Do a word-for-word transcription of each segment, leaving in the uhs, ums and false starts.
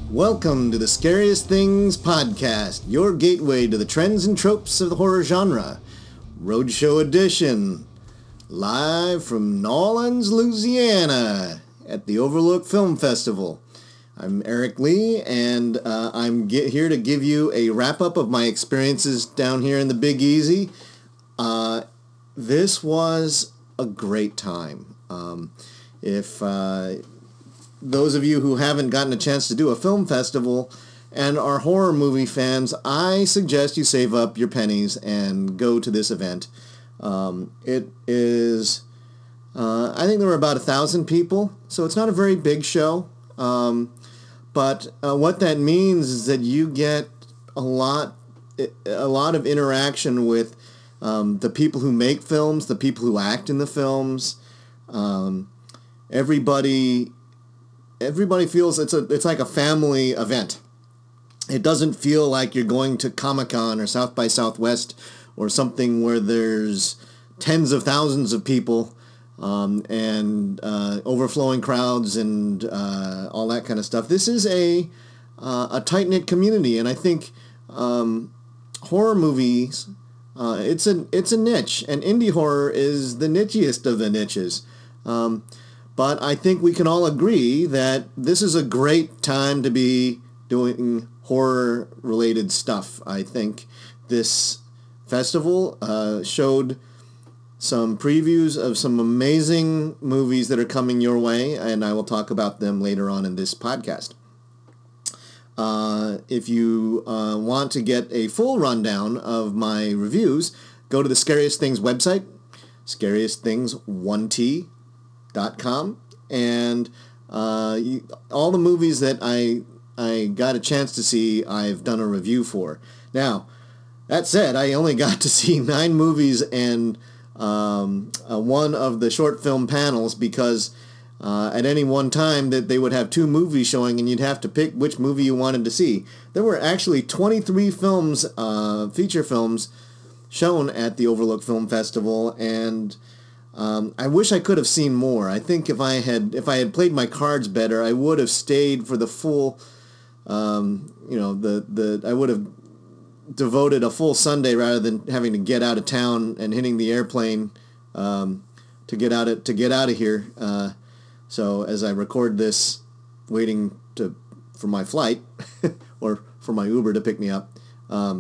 Welcome to the Scariest Things podcast, your gateway to the trends and tropes of the horror genre. Roadshow edition, live from New Orleans, Louisiana, at the Overlook Film Festival. I'm Eric Lee, and uh, I'm get here to give you a wrap-up of my experiences down here in the Big Easy. Uh, this was a great time. Um, if... Uh, Those of you who haven't gotten a chance to do a film festival and are horror movie fans, I suggest you save up your pennies and go to this event. Um, it is, uh, I think there were about a thousand people, so it's not a very big show. Um, but uh, what that means is that you get a lot, a lot of interaction with um, the people who make films, the people who act in the films. Um, everybody. Everybody feels it's a it's like a family event. It doesn't feel like you're going to Comic-Con or South by Southwest or something where there's tens of thousands of people um, and uh, overflowing crowds and uh, all that kind of stuff. This is a uh, a tight-knit community, and I think um, horror movies uh, it's a it's a niche, and indie horror is the nichiest of the niches. Um, But I think we can all agree that this is a great time to be doing horror-related stuff. I think this festival uh, showed some previews of some amazing movies that are coming your way, and I will talk about them later on in this podcast. Uh, if you uh, want to get a full rundown of my reviews, go to the Scariest Things website, scariest things one t dot com, and uh, you, all the movies that I I got a chance to see, I've done a review for. Now, that said, I only got to see nine movies and um, uh, one of the short film panels because uh, at any one time that they would have two movies showing and you'd have to pick which movie you wanted to see. There were actually twenty-three films, uh, feature films, shown at the Overlook Film Festival, and Um, I wish I could have seen more. I think if I had if I had played my cards better, I would have stayed for the full, um, you know, the, the I would have devoted a full Sunday rather than having to get out of town and hitting the airplane um, to get out of to get out of here. Uh, so as I record this, waiting to for my flight or for my Uber to pick me up. Um,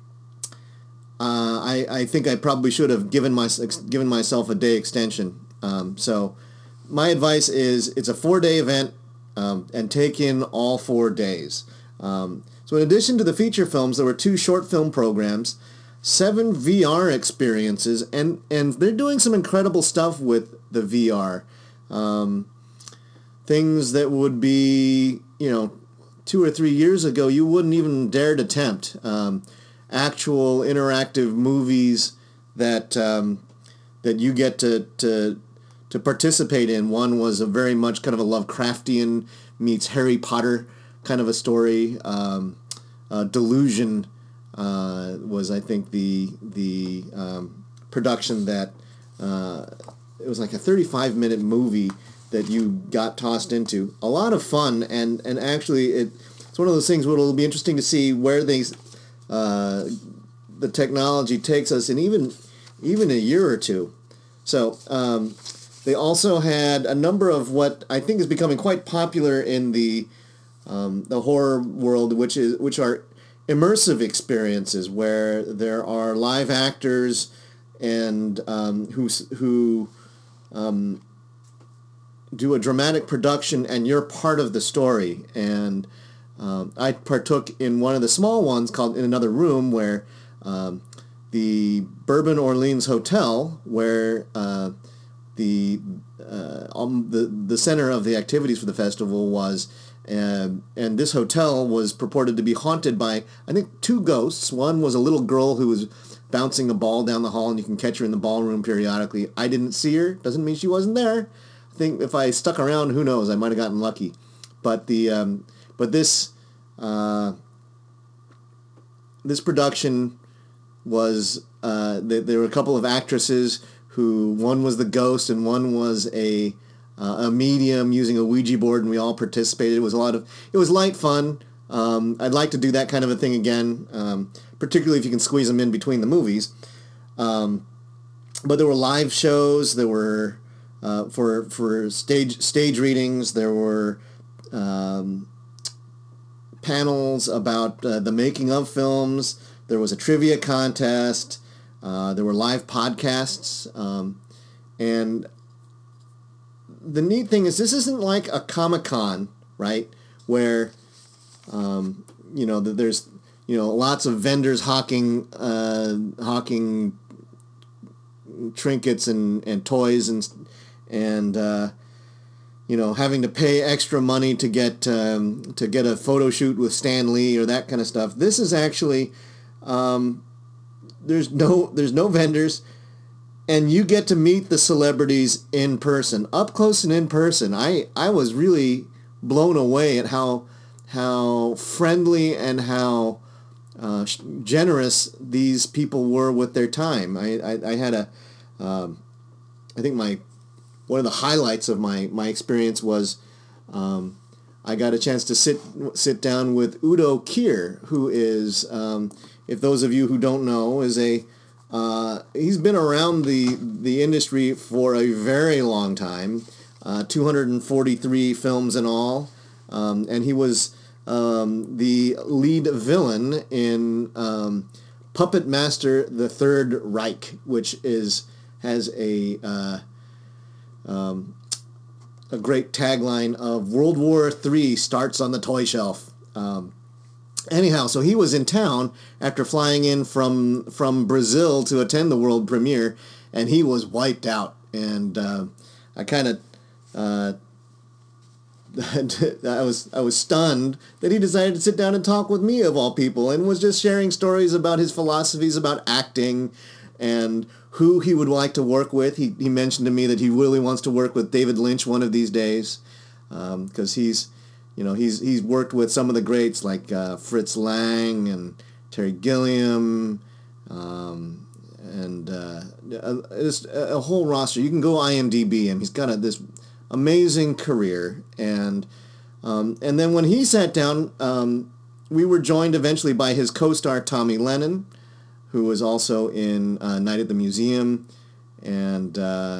Uh, I, I think I probably should have given my given myself a day extension. Um, so my advice is it's a four-day event um, and take in all four days. Um, so in addition to the feature films, there were two short film programs, seven V R experiences, and, and they're doing some incredible stuff with the V R. Um, things that would be, you know, two or three years ago you wouldn't even dare to attempt. Um, actual interactive movies that um, that you get to, to to participate in. One was a very much kind of a Lovecraftian meets Harry Potter kind of a story. Um, uh, Delusion uh, was, I think, the the um, production that uh, it was like a thirty-five minute movie that you got tossed into. A lot of fun, and and actually it, it's one of those things where it'll be interesting to see where they. Uh, the technology takes us in even even a year or two. So um, they also had a number of what I think is becoming quite popular in the um, the horror world, which is which are immersive experiences where there are live actors and um, who who um, do a dramatic production, and you're part of the story. And Um, I partook in one of the small ones called In Another Room, where um, the Bourbon Orleans Hotel, where uh, the, uh, um, the the center of the activities for the festival was, and and this hotel was purported to be haunted by, I think, two ghosts. One was a little girl who was bouncing a ball down the hall, and you can catch her in the ballroom periodically. I didn't see her. Doesn't mean she wasn't there. I think if I stuck around, who knows, I might have gotten lucky. But the... Um, But this uh, this production was uh, th- there were a couple of actresses who, one was the ghost and one was a uh, a medium using a Ouija board, and we all participated. It was a lot of it was light fun. Um, I'd like to do that kind of a thing again, um, particularly if you can squeeze them in between the movies. Um, but there were live shows. There were uh, for for stage stage readings. There were um, panels about uh, the making of films. There was a trivia contest. Uh, there were live podcasts. Um, and the neat thing is this isn't like a Comic-Con, right, where, um, you know, there's, you know, lots of vendors hawking, uh, hawking trinkets and, and toys and, and uh, you know, having to pay extra money to get um, to get a photo shoot with Stan Lee or that kind of stuff. This is actually... Um, there's no there's no vendors, and you get to meet the celebrities in person, up close and in person. I, I was really blown away at how how friendly and how uh, generous these people were with their time. I I, I had a um, I think my one of the highlights of my, my experience was um, I got a chance to sit sit down with Udo Kier, who is um, if those of you who don't know, is a uh, he's been around the the industry for a very long time, uh, two hundred forty-three films in all, um, and he was um, the lead villain in um, Puppet Master: The Third Reich, which is has a uh, um, a great tagline of World War Three starts on the toy shelf. Um, Anyhow, so he was in town after flying in from from Brazil to attend the world premiere, and he was wiped out. And uh, I kind of, uh, I was I was stunned that he decided to sit down and talk with me of all people, and was just sharing stories about his philosophies about acting, and who he would like to work with. He he mentioned to me that he really wants to work with David Lynch one of these days, because um, he's. You know, he's he's worked with some of the greats like uh, Fritz Lang and Terry Gilliam, um, and uh, a, a whole roster. You can go IMDb him. He's got a, this amazing career. And um, and then when he sat down, um, we were joined eventually by his co-star Tommy Lennon, who was also in uh, Night at the Museum, and... Uh,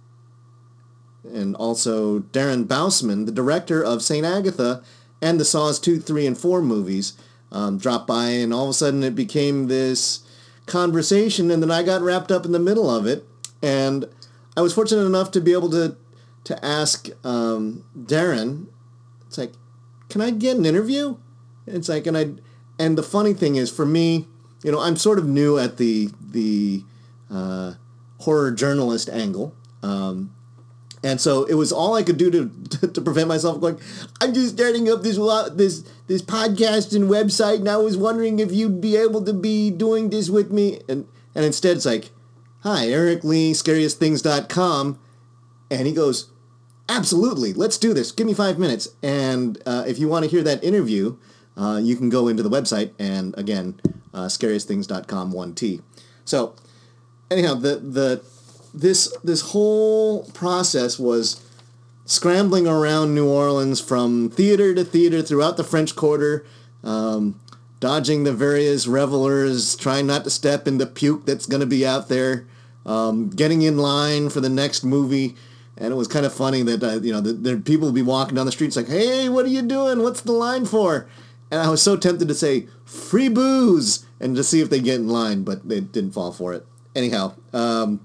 and also Darren Bousman, the director of Saint Agatha and the Saws two, three, and four movies, um, dropped by, and all of a sudden it became this conversation, and then I got wrapped up in the middle of it, and I was fortunate enough to be able to to ask um, Darren, it's like, can I get an interview? It's like, and I, and the funny thing is, for me, you know, I'm sort of new at the the uh, horror journalist angle. Um, And so it was all I could do to to, to prevent myself going, I'm just starting up this this this podcast and website, and I was wondering if you'd be able to be doing this with me. And and instead it's like, hi, Eric Lee, scariest things dot com. And he goes, absolutely, let's do this. Give me five minutes. And uh, if you want to hear that interview, uh, you can go into the website, and again, uh, scariest things dot com, one T. So anyhow, the the... This this whole process was scrambling around New Orleans from theater to theater throughout the French Quarter, um, dodging the various revelers, trying not to step in the puke that's going to be out there, um, getting in line for the next movie. And it was kind of funny that uh, you know the, the people would be walking down the streets like, hey, what are you doing? What's the line for? And I was so tempted to say, free booze, and to see if they get in line, but they didn't fall for it. Anyhow, um...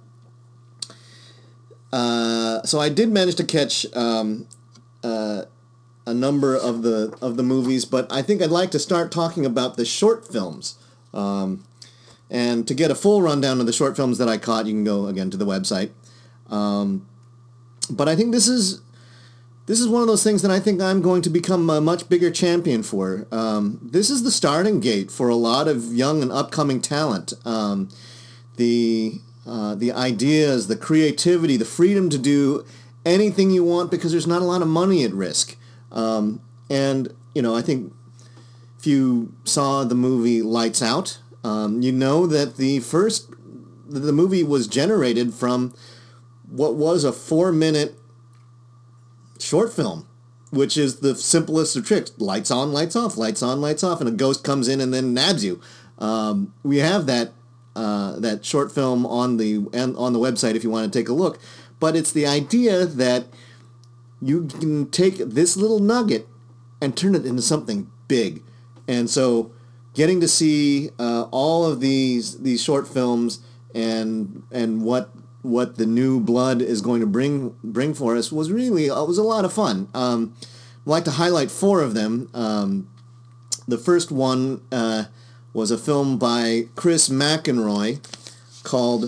Uh, so I did manage to catch um, uh, a number of the of the movies, but I think I'd like to start talking about the short films. Um, and to get a full rundown of the short films that I caught, you can go again to the website. Um, but I think this is this is one of those things that I think I'm going to become a much bigger champion for. Um, this is the starting gate for a lot of young and upcoming talent. Um, the Uh, the ideas, the creativity, the freedom to do anything you want because there's not a lot of money at risk. Um, and, you know, I think if you saw the movie Lights Out, um, you know that the first, the movie was generated from what was a four-minute short film, which is the simplest of tricks. Lights on, lights off, lights on, lights off, and a ghost comes in and then nabs you. Um, we have that uh, that short film on the on the website if you want to take a look. But it's the idea that you can take this little nugget and turn it into something big. And so getting to see uh, all of these these short films and and what what the new blood is going to bring bring for us was really it was a lot of fun. Um, I'd like to highlight four of them. Um, the first one uh, was a film by Chris McEnroy called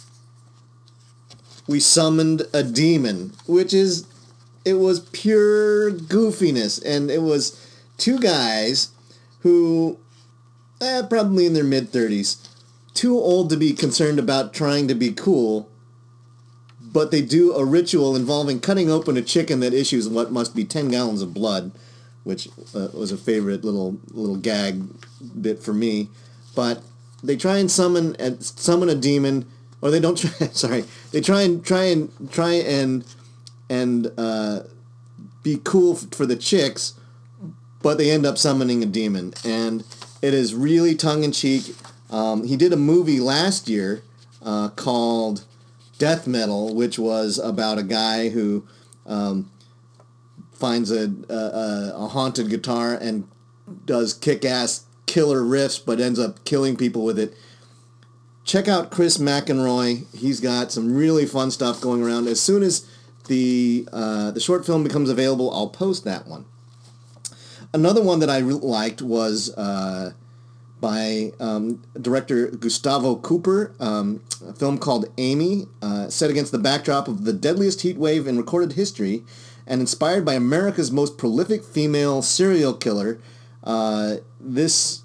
We Summoned a Demon, which is, it was pure goofiness, and it was two guys who, eh, probably in their mid-thirties, too old to be concerned about trying to be cool, but they do a ritual involving cutting open a chicken that issues what must be ten gallons of blood, which uh, was a favorite little little gag bit for me. But they try and summon and summon a demon, or they don't try. Sorry, they try and try and try and and uh, be cool for the chicks, but they end up summoning a demon, and it is really tongue in cheek. Um, he did a movie last year uh, called Death Metal, which was about a guy who um, finds a, a a haunted guitar and does kick-ass killer riffs, but ends up killing people with it. Check out Chris McEnroy. He's got some really fun stuff going around. As soon as the uh, the short film becomes available, I'll post that one. Another one that I re- liked was uh, by um, director Gustavo Cooper, um, a film called Amy, uh, set against the backdrop of the deadliest heat wave in recorded history, and inspired by America's most prolific female serial killer. Uh, this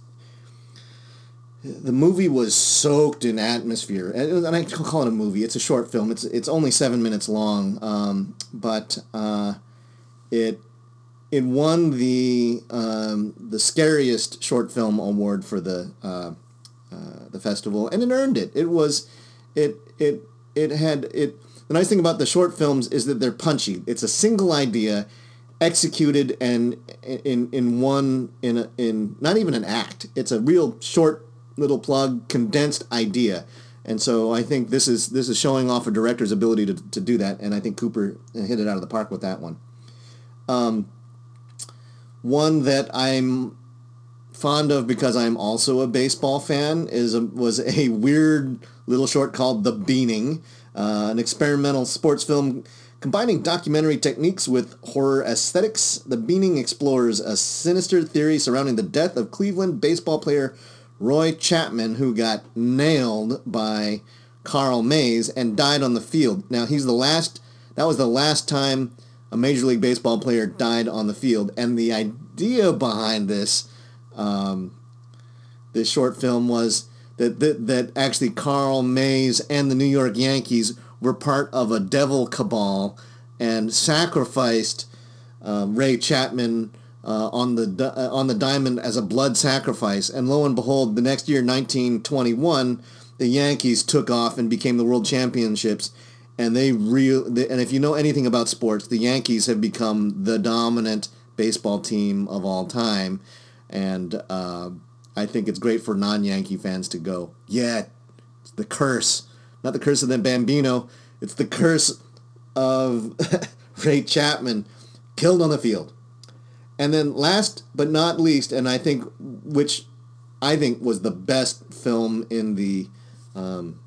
the movie was soaked in atmosphere, and I call it a movie. It's a short film. It's it's only seven minutes long, um, but uh, it it won the um, the scariest short film award for the uh, uh, the festival, and it earned it. It was it it it had it. The nice thing about the short films is that they're punchy. It's a single idea, executed and in in one in a, in not even an act. It's a real short little plug condensed idea, and so I think this is this is showing off a director's ability to to do that, and I think Cooper hit it out of the park with that one. Um, one that I'm fond of because I'm also a baseball fan is a, was a weird little short called The Beaning, uh, an experimental sports film combining documentary techniques with horror aesthetics. The Beaning explores a sinister theory surrounding the death of Cleveland baseball player Roy Chapman, who got nailed by Carl Mays and died on the field. Now, he's the last, that was the last time a Major League Baseball player died on the field. And the idea behind this, um, this short film was that, that, that actually Carl Mays and the New York Yankees were part of a devil cabal and sacrificed um, Ray Chapman Uh, on the uh, on the diamond as a blood sacrifice, and lo and behold, the next year, nineteen twenty-one, the Yankees took off and became the world championships, and they real and if you know anything about sports, the Yankees have become the dominant baseball team of all time, and uh, I think it's great for non-Yankee fans to go, yeah, it's the curse, not the curse of the Bambino, it's the curse of Ray Chapman killed on the field. And then last but not least, and I think which I think was the best film in the um,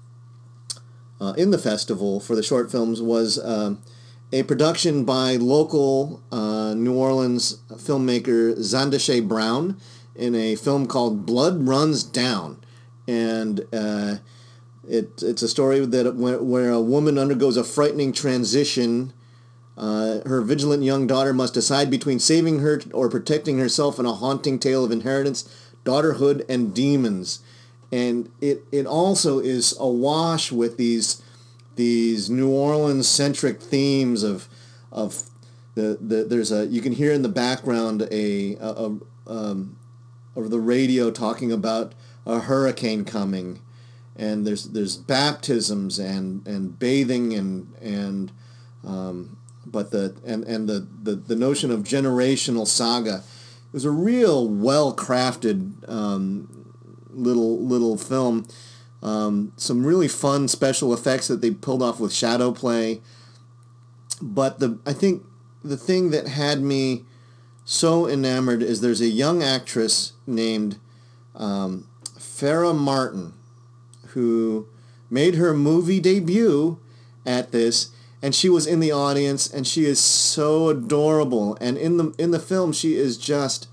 uh, in the festival for the short films was um, a production by local uh, New Orleans filmmaker Zandashay Brown in a film called Blood Runs Down, and uh, it it's a story that where, where a woman undergoes a frightening transition. Uh, her vigilant young daughter must decide between saving her or protecting herself in a haunting tale of inheritance, daughterhood, and demons. And it, it also is awash with these these New Orleans centric themes of of the, the there's a you can hear in the background a, a, a um, over the radio talking about a hurricane coming, and there's there's baptisms and and bathing and and um, but the and and the, the the notion of generational saga, it was a real well crafted um, little little film. Um, some really fun special effects that they pulled off with shadow play. But the I think the thing that had me so enamored is there's a young actress named um, Farrah Martin who made her movie debut at this, and she was in the audience, and she is so adorable. And in the in the film, she is just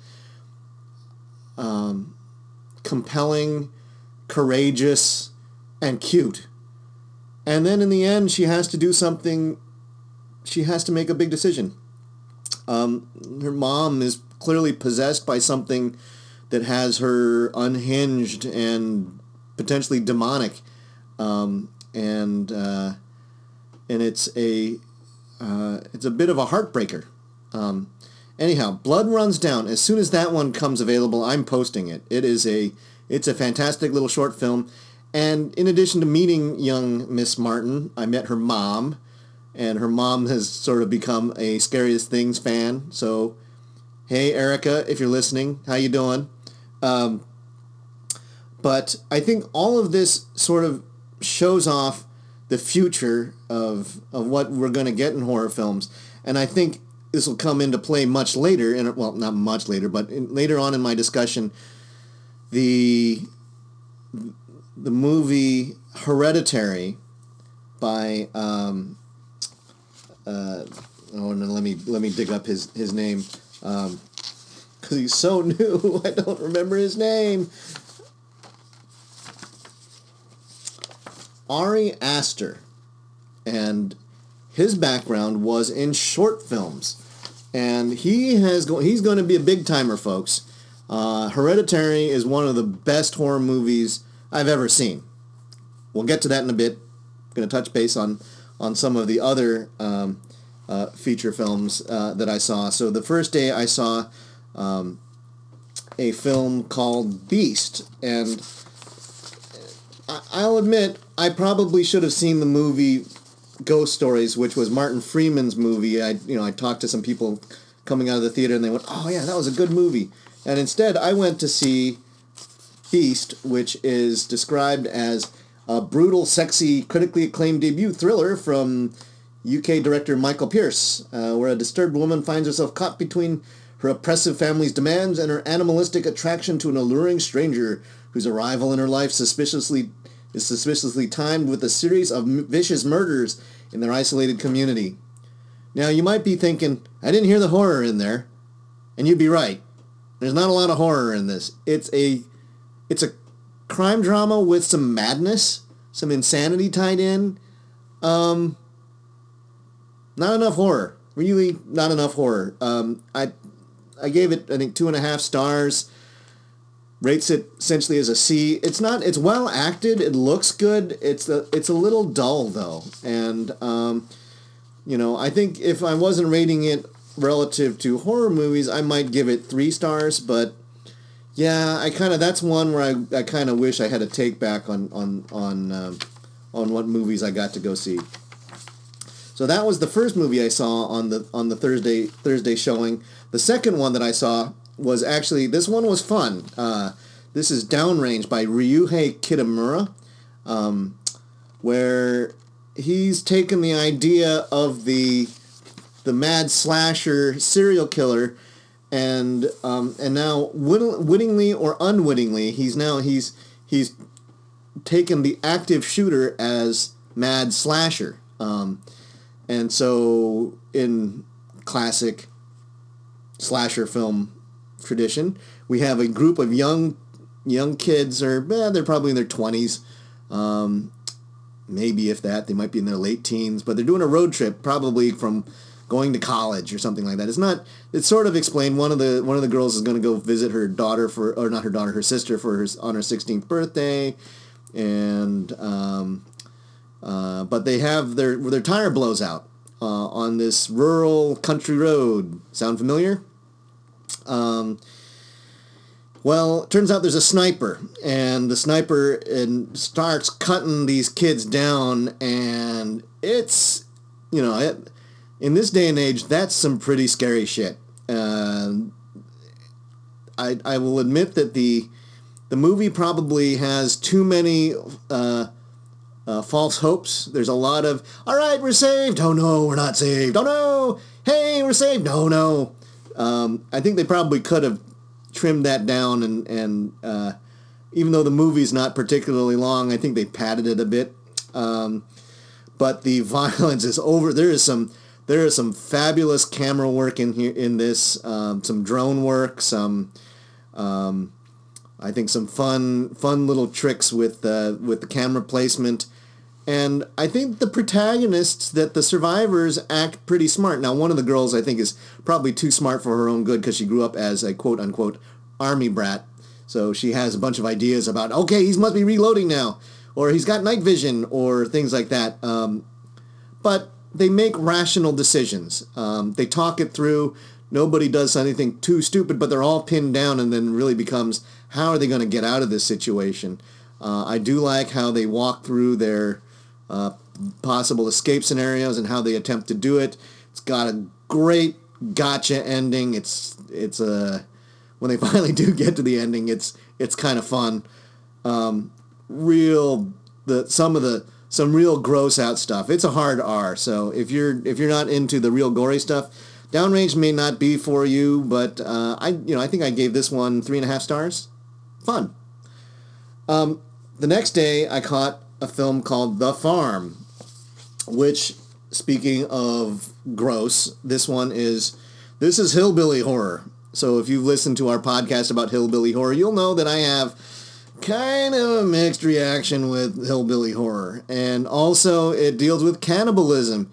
um, compelling, courageous, and cute. And then in the end, she has to do something. She has to make a big decision. Um, her mom is clearly possessed by something that has her unhinged and potentially demonic, um, and uh, and it's a uh, it's a bit of a heartbreaker. Um, anyhow, Blood Runs Down. As soon as that one comes available, I'm posting it. It is a it's a fantastic little short film, and in addition to meeting young Miss Martin, I met her mom. And her mom has sort of become a Scariest Things fan. So, hey, Erica, if you're listening, how you doing? Um, but I think all of this sort of shows off the future of of what we're going to get in horror films. And I think this will come into play much later. In, well, not much later, but in, later on in my discussion, the the movie Hereditary by... Um, Uh, oh no! Let me let me dig up his his name, because um, he's so new. I don't remember his name. Ari Aster, and his background was in short films, and he has go- he's going to be a big timer, folks. Uh, Hereditary is one of the best horror movies I've ever seen. We'll get to that in a bit. I'm going to touch base on. on some of the other um, uh, feature films uh, that I saw. So the first day I saw um, a film called Beast, and I- I'll admit I probably should have seen the movie Ghost Stories, which was Martin Freeman's movie. I you know I talked to some people coming out of the theater, and they went, "Oh yeah, that was a good movie." And instead, I went to see Beast, which is described as a brutal, sexy, critically acclaimed debut thriller from U K director Michael Pearce, uh, where a disturbed woman finds herself caught between her oppressive family's demands and her animalistic attraction to an alluring stranger whose arrival in her life suspiciously is suspiciously timed with a series of m- vicious murders in their isolated community. Now, you might be thinking, I didn't hear the horror in there, and you'd be right. There's not a lot of horror in this. It's a, it's a crime drama with some madness, some insanity tied in. Um, not enough horror. Really, not enough horror. Um, I, I gave it, I think, two and a half stars. Rates it essentially as a C. It's not. It's well acted. It looks good. It's a. It's a little dull though, and um, you know, I think if I wasn't rating it relative to horror movies, I might give it three stars, but. Yeah, I kind of that's one where I, I kind of wish I had a take back on on on um, on what movies I got to go see. So that was the first movie I saw on the on the Thursday Thursday showing. The second one that I saw was actually this one was fun. Uh, this is Downrange by Ryuhei Kitamura, um, where he's taken the idea of the the mad slasher serial killer. And um, and now, wit- wittingly or unwittingly, he's now he's he's taken the active shooter as mad slasher. Um, and so, in classic slasher film tradition, we have a group of young young kids, or eh, they're probably in their twenties, um, maybe if that. They might be in their late teens, but they're doing a road trip, probably from going to college or something like that. It's not. It's sort of explained. One of the one of the girls is going to go visit her daughter for, or not her daughter, her sister for her on her sixteenth birthday, and um, uh, but they have their their tire blows out uh, on this rural country road. Sound familiar? Um, well, it turns out there's a sniper, and the sniper and starts cutting these kids down, and it's you know it. in this day and age, that's some pretty scary shit. Uh, I I will admit that the the movie probably has too many uh, uh, false hopes. There's a lot of, all right, we're saved. Oh no, we're not saved. Oh no, hey, we're saved. No, no. Um, I think they probably could have trimmed that down, and and uh, even though the movie's not particularly long, I think they padded it a bit. Um, but the violence is over. There is some there is some fabulous camera work in here in this. Um, some drone work. Some um, I think some fun fun little tricks with uh, with the camera placement. And I think the protagonists, that the survivors, act pretty smart. Now, one of the girls, I think, is probably too smart for her own good because she grew up as a quote-unquote army brat. So she has a bunch of ideas about, okay, he must be reloading now, or he's got night vision, or things like that. Um, but they make rational decisions. Um, they talk it through. Nobody does anything too stupid, but they're all pinned down, and then really becomes, how are they going to get out of this situation? Uh, I do like how they walk through their uh, possible escape scenarios and how they attempt to do it. It's got a great gotcha ending. It's it's a when they finally do get to the ending, it's it's kind of fun. Um, real the some of the some real gross out stuff. It's a hard R. So if you're if you're not into the real gory stuff, Downrange may not be for you. But uh, I you know I think I gave this one three and a half stars. Fun. Um, the next day, I caught a film called The Farm, which, speaking of gross, this one is, this is hillbilly horror. So if you've listened to our podcast about hillbilly horror, you'll know that I have kind of a mixed reaction with hillbilly horror. And also, it deals with cannibalism.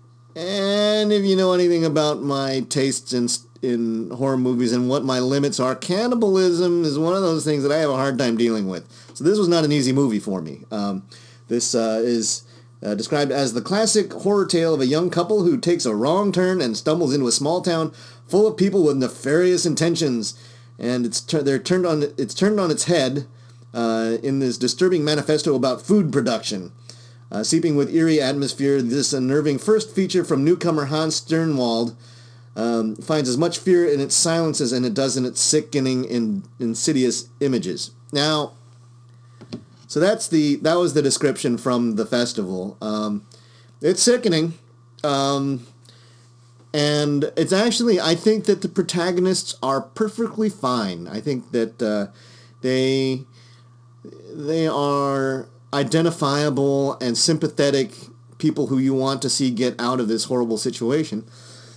And if you know anything about my tastes in in horror movies and what my limits are, cannibalism is one of those things that I have a hard time dealing with. So this was not an easy movie for me. Um, this uh, is uh, described as the classic horror tale of a young couple who takes a wrong turn and stumbles into a small town full of people with nefarious intentions. And it's tur- they're turned on it's turned on its head uh, in this disturbing manifesto about food production. Uh, seeping with eerie atmosphere, this unnerving first feature from newcomer Hans Sternwald um, finds as much fear in its silences as it does in its sickening and insidious images. Now, so that's the that was the description from the festival. Um, it's sickening, um, and it's actually, I think that the protagonists are perfectly fine. I think that uh, they they are identifiable and sympathetic people who you want to see get out of this horrible situation.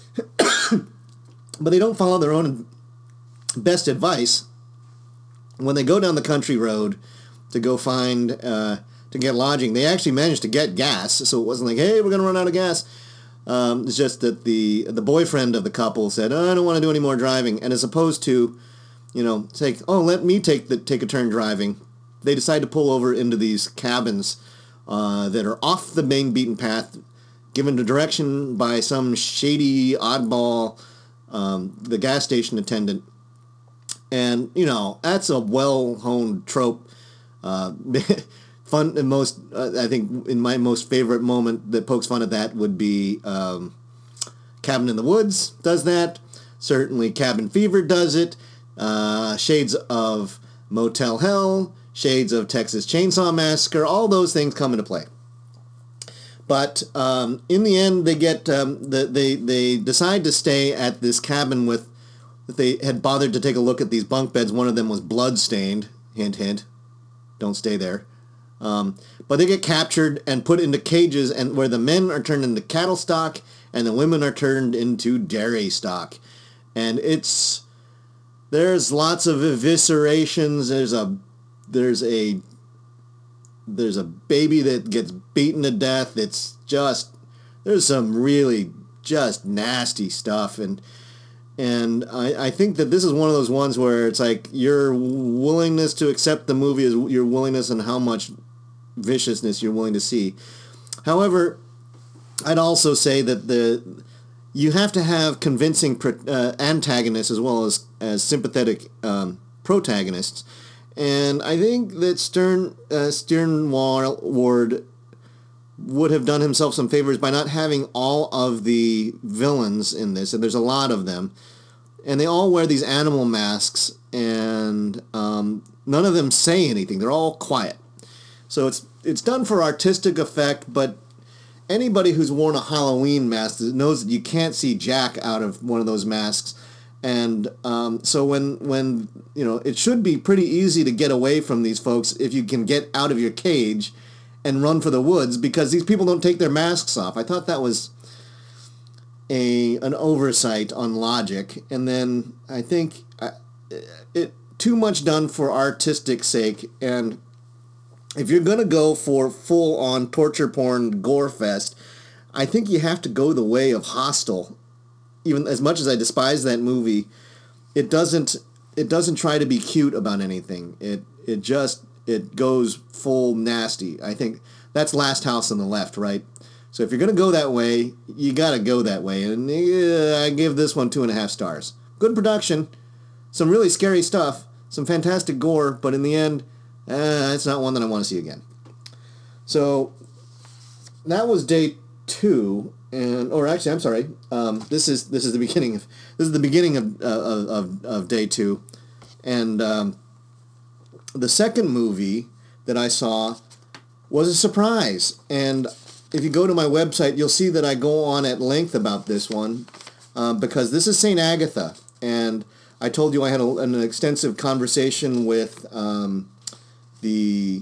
But they don't follow their own best advice when they go down the country road to go find, uh, to get lodging. They actually managed to get gas, so it wasn't like, hey, we're going to run out of gas. Um, it's just that the the boyfriend of the couple said, oh, I don't want to do any more driving. And as opposed to, you know, say, oh, let me take the take a turn driving, they decide to pull over into these cabins uh, that are off the main beaten path, given the direction by some shady oddball, um, the gas station attendant. And, you know, that's a well-honed trope. Uh, fun and most, uh, I think, in my most favorite moment that pokes fun at that would be um, Cabin in the Woods does that. Certainly Cabin Fever does it. Uh, shades of Motel Hell, shades of Texas Chainsaw Massacre, all those things come into play. But um, in the end, they get um, the, they they decide to stay at this cabin with. They had bothered to take a look at these bunk beds. One of them was blood-stained. Hint, hint. Don't stay there. Um, but they get captured and put into cages, and where the men are turned into cattle stock and the women are turned into dairy stock. And it's... There's lots of eviscerations. There's a... There's a... There's a baby that gets beaten to death. It's just... There's some really just nasty stuff. And... And I, I think that this is one of those ones where it's like your willingness to accept the movie is your willingness and how much viciousness you're willing to see. However, I'd also say that the you have to have convincing uh, antagonists as well as, as sympathetic um, protagonists. And I think that Stern uh, Sternward would have done himself some favors by not having all of the villains in this, and there's a lot of them, and they all wear these animal masks, and um, none of them say anything. They're all quiet. So it's it's done for artistic effect, but anybody who's worn a Halloween mask knows that you can't see Jack out of one of those masks. And um, so when, when, you know, it should be pretty easy to get away from these folks if you can get out of your cage and run for the woods, because these people don't take their masks off. I thought that was a an oversight on logic. And then I think I, it too much done for artistic sake. And if you're going to go for full-on torture porn gore fest, I think you have to go the way of Hostel. Even as much as I despise that movie, it doesn't it doesn't try to be cute about anything. It it just it goes full nasty. I think that's Last House on the Left, right? So if you're going to go that way, you got to go that way. And uh, I give this one two and a half stars. Good production, some really scary stuff, some fantastic gore, but in the end, uh, it's not one that I want to see again. So that was day two, and or actually, I'm sorry. Um, this is this is the beginning of this is the beginning of uh, of of day two, and um, the second movie that I saw was a surprise. And if you go to my website, you'll see that I go on at length about this one uh, because this is Saint Agatha, and I told you I had a, an extensive conversation with um, the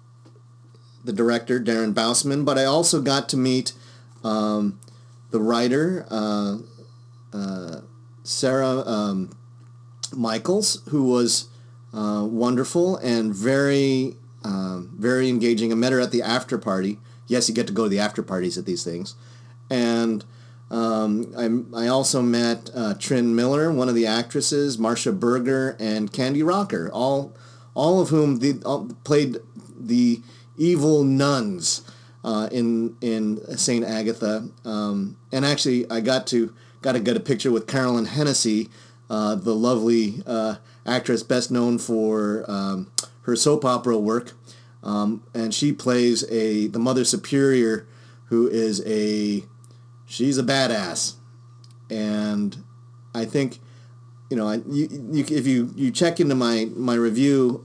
the director Darren Bousman, but I also got to meet um, the writer uh, uh, Sarah um, Michaels, who was uh, wonderful and very um, very engaging. I met her at the after party. Yes, you get to go to the after parties at these things, and um, I I also met uh, Trin Miller, one of the actresses, Marcia Berger, and Candy Rocker, all all of whom the, all played the evil nuns uh, in in Saint Agatha. Um, and actually, I got to got to get a picture with Carolyn Hennessy, uh, the lovely uh, actress best known for um, her soap opera work, um, and she plays a the Mother Superior, who is a she's a badass, and I think you know I, you, you, if you, you check into my my review,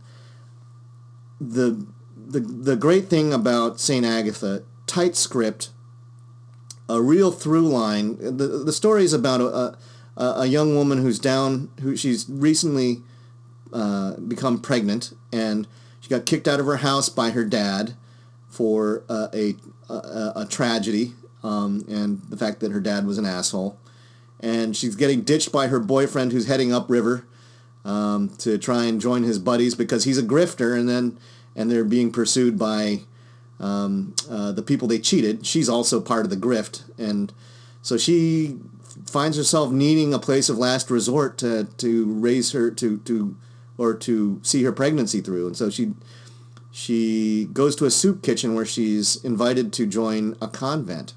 the the the great thing about Saint Agatha, tight script, a real through line. The the story is about a a, a young woman who's down, who she's recently uh, become pregnant, and she got kicked out of her house by her dad for uh, a, a a tragedy, um, and the fact that her dad was an asshole, and she's getting ditched by her boyfriend who's heading upriver um, to try and join his buddies because he's a grifter, and then and they're being pursued by um, uh, the people they cheated. She's also part of the grift, and so she finds herself needing a place of last resort to to raise her to to or to see her pregnancy through, and so she she goes to a soup kitchen where she's invited to join a convent.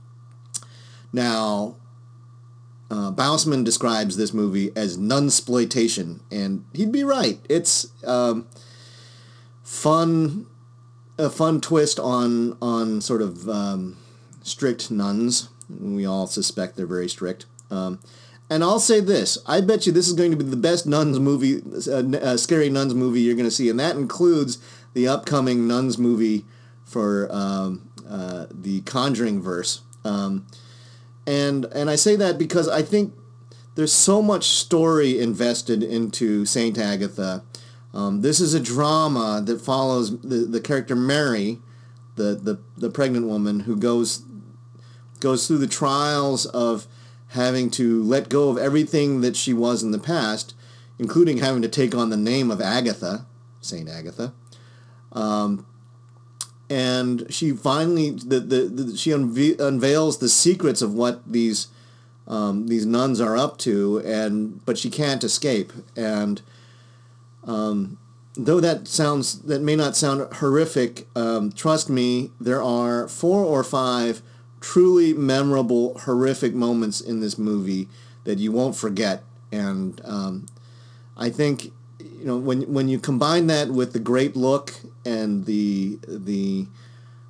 Now, uh, Bousman describes this movie as nunsploitation, and he'd be right. It's um, fun, a fun twist on on sort of um, strict nuns. We all suspect they're very strict. Um, and I'll say this: I bet you this is going to be the best nuns movie, uh, uh, scary nuns movie you're going to see, and that includes the upcoming Nuns movie for um, uh, the Conjuring verse. Um, and and I say that because I think there's so much story invested into Saint Agatha. Um, this is a drama that follows the, the character Mary, the, the, the pregnant woman who goes goes through the trials of having to let go of everything that she was in the past, including having to take on the name of Agatha, Saint Agatha. Um, and she finally, the, the, the she unve- unveils the secrets of what these um, these nuns are up to, and but she can't escape. And um, though that sounds that may not sound horrific, um, trust me, there are four or five truly memorable, horrific moments in this movie that you won't forget. And um, I think, you know, when when you combine that with the great look and the the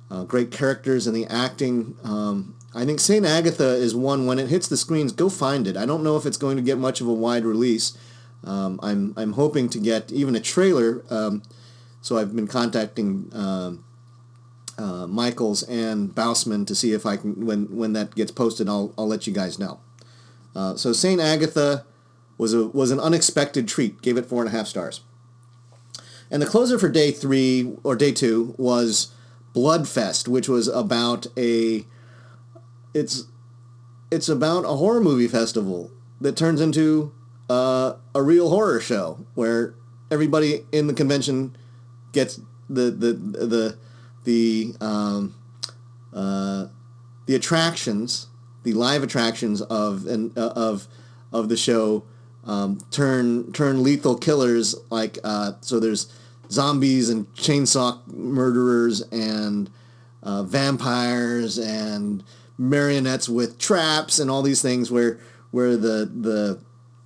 uh, great characters and the acting. Um, I think Saint Agatha is one, when it hits the screens, go find it. I don't know if it's going to get much of a wide release. Um, I'm I'm hoping to get even a trailer. Um, so I've been contacting uh, uh, Michaels and Bausman to see if I can, when when that gets posted, I'll I'll let you guys know. Uh, so Saint Agatha was a was an unexpected treat. Gave it four and a half stars. And the closer for day three or day two was Bloodfest, which was about a it's it's about a horror movie festival that turns into uh, a real horror show where everybody in the convention gets the the the the um, uh, the attractions, the live attractions of and uh, of of the show um, turn turn lethal killers. Like uh, so, there's zombies and chainsaw murderers and uh, vampires and marionettes with traps and all these things where where the the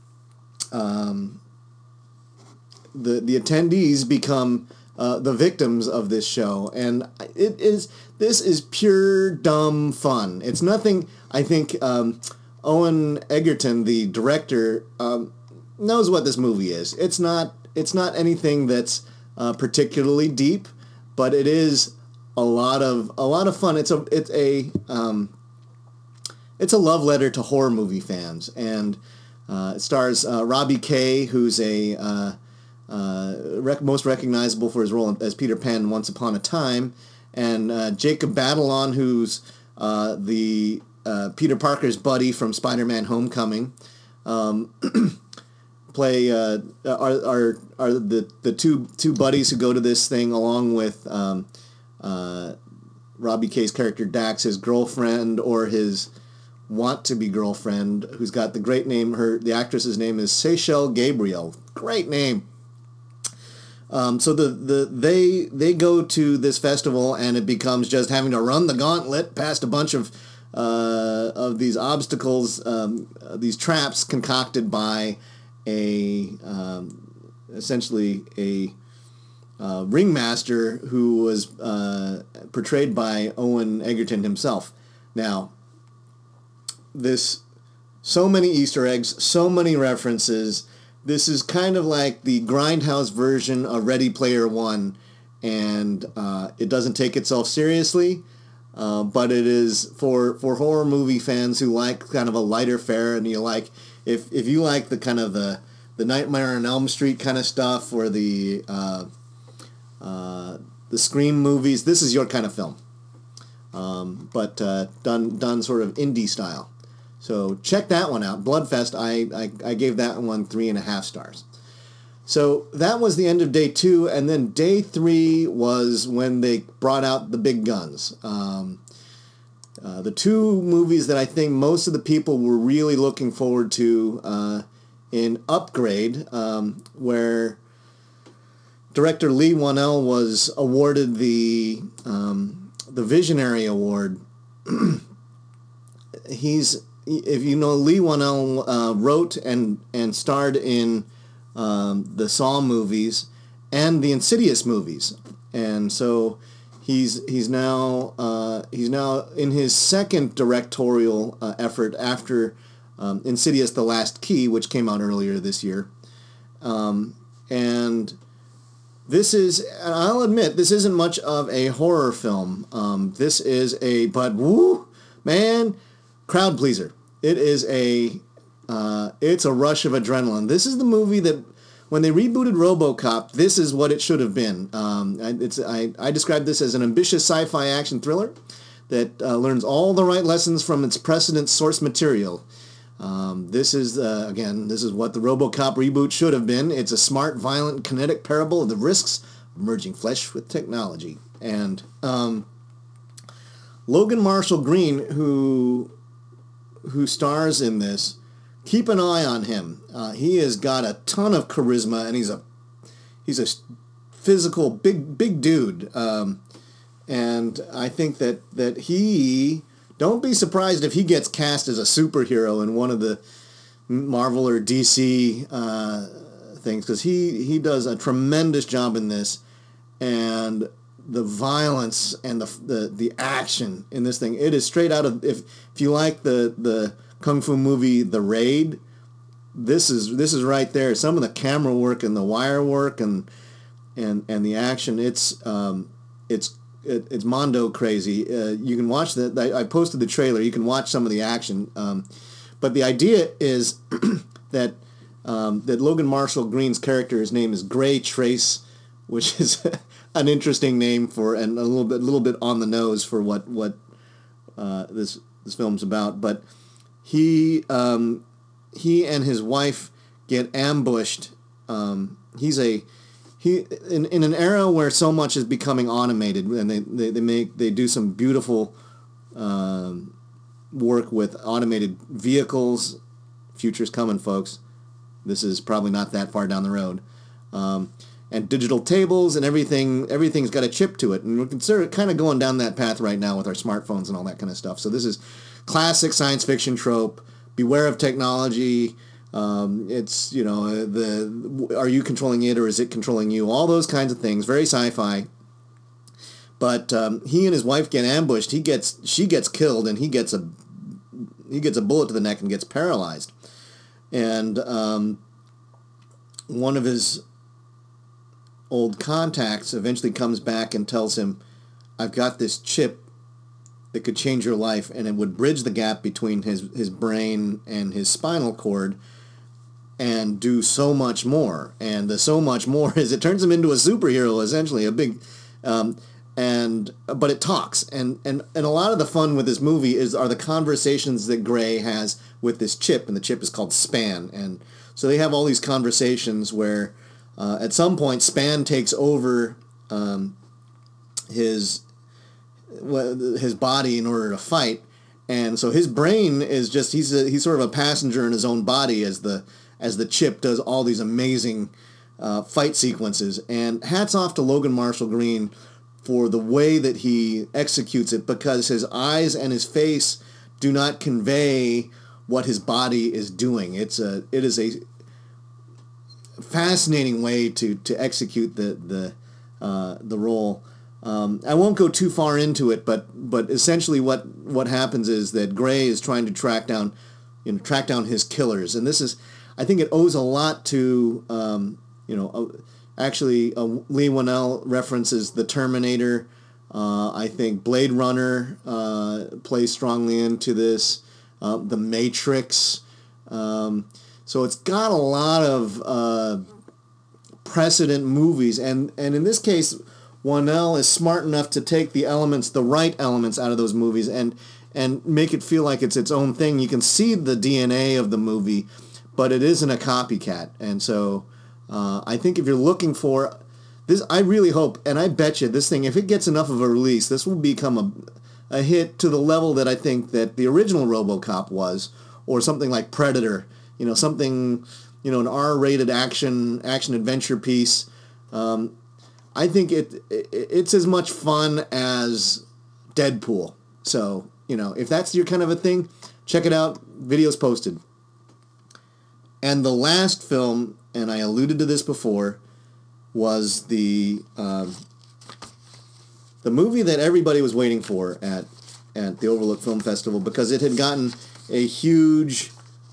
um, the the attendees become uh, the victims of this show, and it is this is pure dumb fun. It's nothing. I think um, Owen Egerton, the director, um, knows what this movie is. It's not it's not anything that's uh, particularly deep, but it is a lot of a lot of fun. It's a it's a um, it's a love letter to horror movie fans, and uh, it stars uh, Robbie Kay, who's a uh, uh, rec- most recognizable for his role as Peter Pan in Once Upon a Time, and uh, Jacob Batalon, who's uh, the uh, Peter Parker's buddy from Spider-Man: Homecoming. Um, play uh, are are are the the two two buddies who go to this thing along with um, uh, Robbie Kay's character Dax, his girlfriend or his want to be girlfriend, who's got the great name. Her the actress's name is Seychelle Gabriel. Great name. Um, so the, the they they go to this festival, and it becomes just having to run the gauntlet past a bunch of uh, of these obstacles, um, these traps concocted by a um, essentially a uh, ringmaster who was uh, portrayed by Owen Egerton himself. Now, this so many Easter eggs, so many references. This is kind of like the Grindhouse version of Ready Player One, and uh, it doesn't take itself seriously, uh, but it is for for horror movie fans who like kind of a lighter fare, and you like if if you like the kind of the the Nightmare on Elm Street kind of stuff, or the uh, uh, the Scream movies, this is your kind of film, um, but uh, done done sort of indie style. So check that one out. Bloodfest, I, I, I gave that one three and a half stars. So that was the end of day two, and then day three was when they brought out the big guns. Um, uh, the two movies that I think most of the people were really looking forward to uh, in Upgrade, um, where director Leigh Whannell was awarded the um, the Visionary Award. He's If you know, Leigh Whannell uh, wrote and, and starred in um, the Saw movies and the Insidious movies, and so he's he's now uh, he's now in his second directorial uh, effort after um, Insidious: The Last Key, which came out earlier this year, um, and this is, and I'll admit, this isn't much of a horror film. Um, this is a but woo man crowd pleaser. It is a, uh, it's a rush of adrenaline. This is the movie that, when they rebooted RoboCop, this is what it should have been. Um, it's I, I describe this as an ambitious sci-fi action thriller that uh, learns all the right lessons from its precedent source material. Um, this is, uh, again, this is what the RoboCop reboot should have been. It's a smart, violent, kinetic parable of the risks of merging flesh with technology. And um, Logan Marshall Green, who... who stars in this, keep an eye on him. Uh, he has got a ton of charisma, and he's a he's a physical big big dude. Um, and I think that that he don't be surprised if he gets cast as a superhero in one of the Marvel or D C uh, things, because he he does a tremendous job in this. And the violence and the the the action in this thing. It is straight out of if if you like the the kung fu movie The Raid, this is this is right there. Some of the camera work and the wire work and and and the action. It's um it's it, it's Mondo crazy. Uh, you can watch the. I, I posted the trailer. You can watch some of the action. Um, but the idea is that um, that Logan Marshall Green's character, his name is Gray Trace, which is an interesting name for and a little bit a little bit on the nose for what what uh, this this film's about. But he um, he and his wife get ambushed. Um, he's a he in, in an era where so much is becoming automated, and they, they, they make they do some beautiful um, work with automated vehicles. Future's coming, folks. This is probably not that far down the road. Um, and digital tables and everything, everything's got a chip to it. And we're consider, kind of going down that path right now with our smartphones and all that kind of stuff. So this is classic science fiction trope. Beware of technology. Um, it's, you know, the are you controlling it or is it controlling you? All those kinds of things. Very sci-fi. But um, he and his wife get ambushed. He gets, she gets killed, and he gets a, he gets a bullet to the neck and gets paralyzed. And um, one of his old contacts eventually comes back and tells him, I've got this chip that could change your life, and it would bridge the gap between his, his brain and his spinal cord and do so much more. And the so much more is it turns him into a superhero, essentially, a big... Um, and but it talks. And, and, and a lot of the fun with this movie is are the conversations that Gray has with this chip, and the chip is called Span. And so they have all these conversations where uh, at some point Span takes over um, his his body in order to fight, and so his brain is just he's a, he's sort of a passenger in his own body as the as the chip does all these amazing uh, fight sequences. And hats off to Logan Marshall Green for the way that he executes it, because his eyes and his face do not convey what his body is doing. It's a it is a fascinating way to to execute the the uh, the role. Um, I won't go too far into it, but but essentially what what happens is that Gray is trying to track down you know track down his killers, and this is I think it owes a lot to um, you know uh, actually uh, Lee Whannell references the Terminator. Uh, I think Blade Runner uh, plays strongly into this. Uh, the Matrix. Um, so it's got a lot of uh, precedent movies, and and in this case, Whannell is smart enough to take the elements, the right elements out of those movies and and make it feel like it's its own thing. You can see the D N A of the movie, but it isn't a copycat. And so uh, I think if you're looking for this, I really hope, and I bet you this thing, if it gets enough of a release, this will become a, a hit to the level that I think that the original RoboCop was, or something like Predator, you know, something, you know, an R-rated action action adventure piece. Um, I think it, it it's as much fun as Deadpool. So, you know, if that's your kind of a thing, check it out. Video's posted. And the last film, and I alluded to this before, was the um, the movie that everybody was waiting for at at the Overlook Film Festival, because it had gotten a huge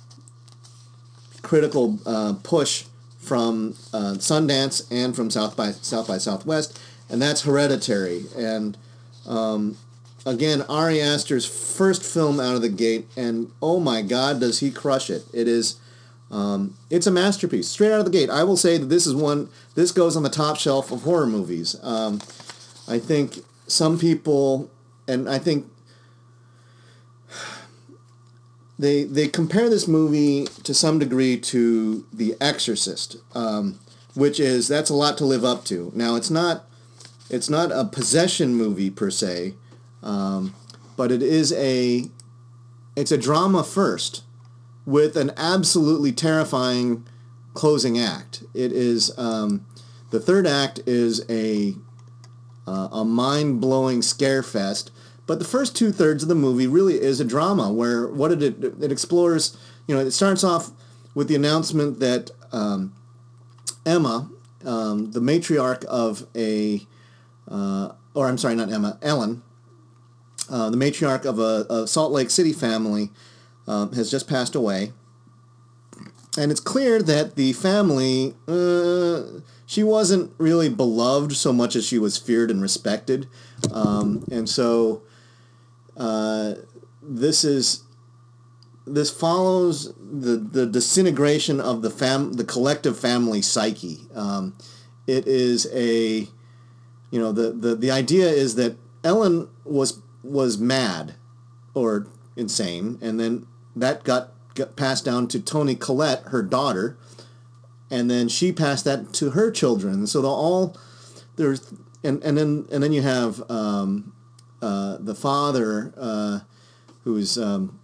critical uh, push from uh, Sundance and from South by South by Southwest, and that's Hereditary. And um, again, Ari Aster's first film out of the gate, and oh my God, does he crush it! It is, um, it's a masterpiece straight out of the gate. I will say that this is one. This goes on the top shelf of horror movies. Um, I think some people, and I think They they compare this movie to some degree to The Exorcist, um, which is that's a lot to live up to. Now it's not it's not a possession movie per se, um, but it is a it's a drama first with an absolutely terrifying closing act. It is um, the third act is a uh, a mind blowing scare fest. But the first two-thirds of the movie really is a drama where what it, it explores, you know, it starts off with the announcement that um, Emma, um, the matriarch of a uh, or I'm sorry, not Emma, Ellen, uh, the matriarch of a, a Salt Lake City family, um, has just passed away. And it's clear that the family, uh, she wasn't really beloved so much as she was feared and respected. Um, and so uh, this is this follows the, the disintegration of the fam the collective family psyche. Um, it is a, you know, the, the, the idea is that Ellen was was mad or insane, and then that got got passed down to Toni Collette, her daughter, and then she passed that to her children. So they'll all there's and and then and then you have um, uh, the father uh, who's um,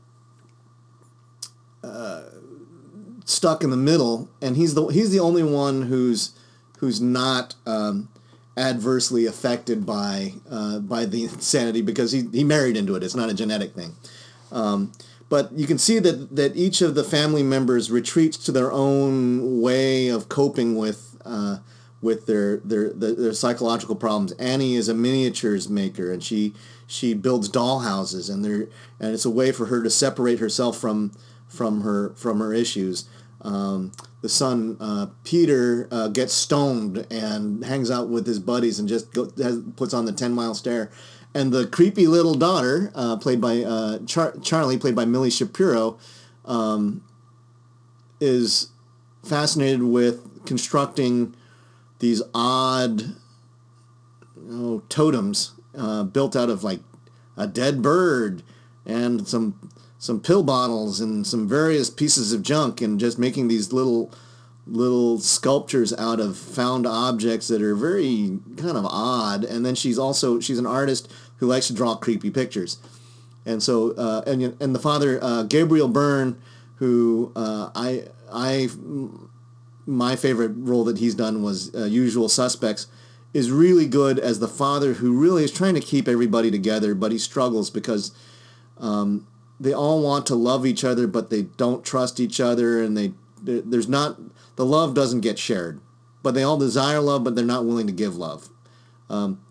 uh, stuck in the middle, and he's the he's the only one who's who's not um, adversely affected by uh, by the insanity, because he he married into it. It's not a genetic thing. Um, But you can see that, that each of the family members retreats to their own way of coping with uh, with their, their their their psychological problems. Annie is a miniatures maker, and she she builds dollhouses, and there and it's a way for her to separate herself from from her from her issues. Um, the son uh, Peter uh, gets stoned and hangs out with his buddies and just go, has, puts on the ten mile stare. And the creepy little daughter, uh, played by uh, Char- Charlie, played by Millie Shapiro, um, is fascinated with constructing these odd, you know, totems uh, built out of like a dead bird and some some pill bottles and some various pieces of junk, and just making these little little sculptures out of found objects that are very kind of odd. And then she's also she's an artist who likes to draw creepy pictures. And so uh, and and the father, uh, Gabriel Byrne, who uh, I I my favorite role that he's done was uh, Usual Suspects, is really good as the father who really is trying to keep everybody together, but he struggles because um, they all want to love each other, but they don't trust each other, and they there's not the love doesn't get shared, but they all desire love, but they're not willing to give love. Um,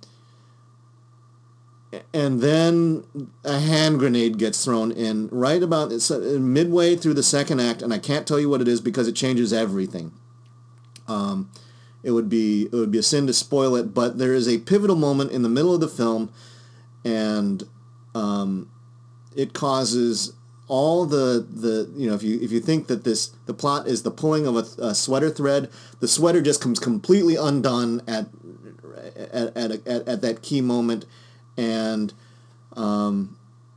and then a hand grenade gets thrown in right about it's midway through the second act, and I can't tell you what it is because it changes everything. Um, it would be it would be a sin to spoil it, but there is a pivotal moment in the middle of the film, and um, it causes all the, the you know if you if you think that this the plot is the pulling of a, a sweater thread, the sweater just comes completely undone at at at, at, at that key moment, and um,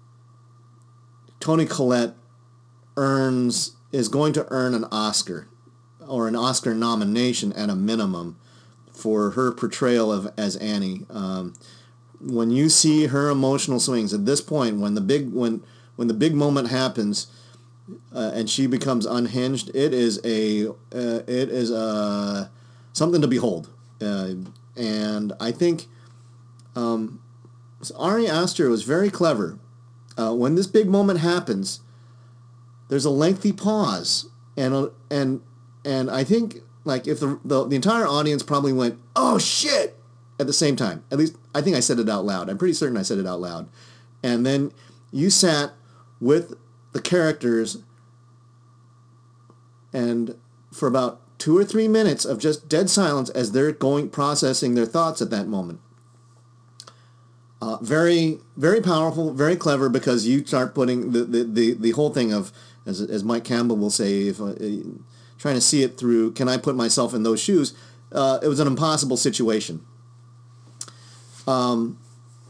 Toni Collette earns is going to earn an Oscar or an Oscar nomination at a minimum for her portrayal of as Annie. Um, when you see her emotional swings at this point, when the big when when the big moment happens, uh, and she becomes unhinged, it is a uh, it is a something to behold. Uh, and I think um, Ari Aster was very clever. Uh, when this big moment happens, there's a lengthy pause, and uh, and and I think like if the, the the entire audience probably went, "Oh shit!" at the same time. At least I think I said it out loud. I'm pretty certain I said it out loud. And then you sat with the characters, and for about two or three minutes of just dead silence as they're going processing their thoughts at that moment. Uh, very, very powerful, very clever, because you start putting the, the, the, the whole thing of, as as Mike Campbell will say, if uh, trying to see it through, can I put myself in those shoes? Uh, it was an impossible situation. Um,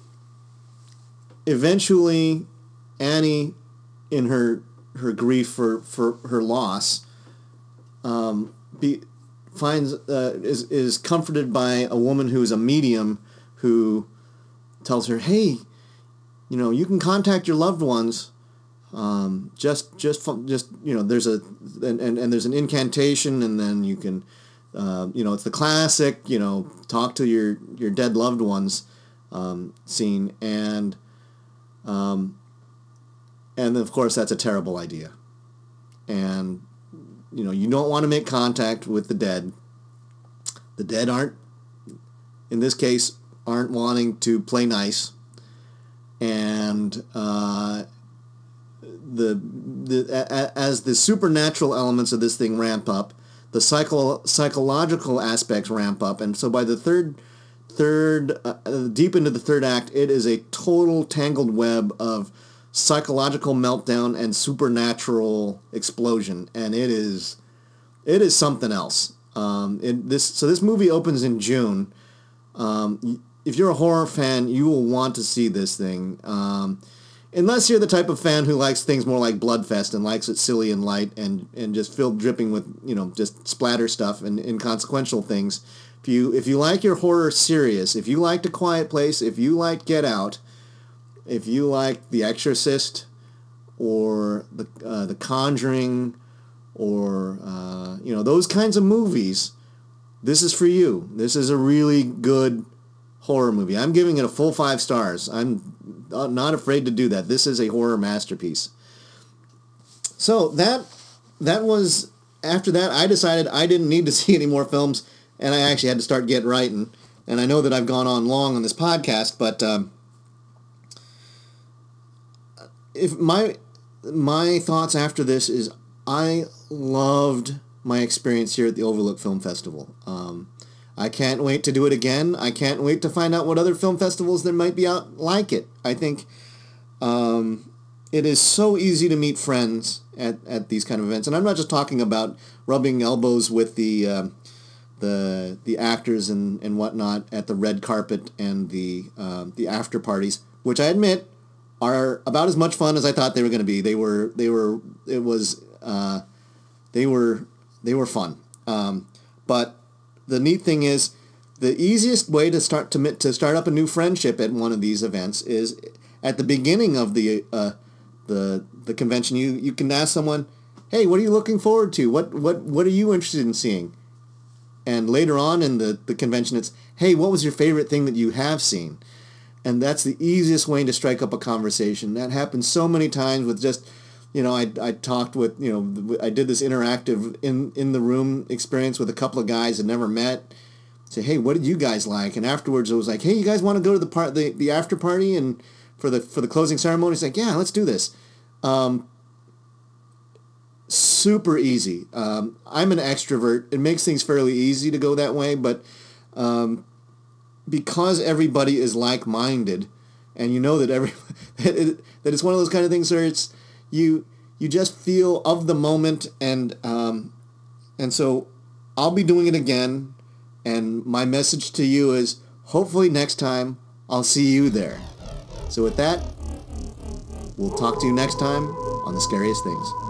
eventually, Annie, in her her grief for, for her loss, um, be, finds uh, is is comforted by a woman who is a medium who tells her, "Hey, you know, you can contact your loved ones. Um, just just just you know, there's a and, and, and there's an incantation, and then you can, uh, you know, it's the classic, you know, talk to your your dead loved ones um, scene, and um, and of course that's a terrible idea, and you know, you don't want to make contact with the dead. The dead aren't, in this case, aren't wanting to play nice, and uh, the the a, as the supernatural elements of this thing ramp up, the psycho, psychological aspects ramp up, and so by the third third uh, deep into the third act, it is a total tangled web of psychological meltdown and supernatural explosion, and it is it is something else. Um, it, this so this movie opens in June. Um, if you're a horror fan, you will want to see this thing. Um, unless you're the type of fan who likes things more like Bloodfest and likes it silly and light and, and just filled dripping with, you know, just splatter stuff and inconsequential things. If you if you like your horror serious, if you liked A Quiet Place, if you like Get Out, if you like The Exorcist or the uh, The Conjuring, or uh, you know, those kinds of movies, this is for you. This is a really good horror movie. I'm giving it a full five stars. I'm not afraid to do that. This is a horror masterpiece. So that that was after that. I decided I didn't need to see any more films, and I actually had to start getting writing. And I know that I've gone on long on this podcast, but um, if my my thoughts after this is, I loved my experience here at the Overlook Film Festival. Um, I can't wait to do it again. I can't wait to find out what other film festivals there might be out like it. I think um, it is so easy to meet friends at, at these kind of events. And I'm not just talking about rubbing elbows with the uh, the the actors and, and whatnot at the red carpet and the uh, the after parties, which I admit are about as much fun as I thought they were going to be. They were they were it was. Uh, they were they were fun, um, but the neat thing is, the easiest way to start to to start up a new friendship at one of these events is at the beginning of the uh, the the convention. You you can ask someone, "Hey, what are you looking forward to? What what what are you interested in seeing?" And later on in the, the convention, it's, "Hey, what was your favorite thing that you have seen?" And that's the easiest way to strike up a conversation. That happens so many times with just, you know, I, I talked with, you know, I did this interactive in, in the room experience with a couple of guys I'd never met. Say, "Hey, what did you guys like?" And afterwards it was like, "Hey, you guys want to go to the part the, the after party and for the for the closing ceremony?" It's like, "Yeah, let's do this." Um, super easy. Um, I'm an extrovert. It makes things fairly easy to go that way, but um, because everybody is like-minded, and you know that every that it's one of those kind of things where it's You you just feel of the moment, and um, and so I'll be doing it again, and my message to you is, hopefully next time I'll see you there. So with that, we'll talk to you next time on The Scariest Things.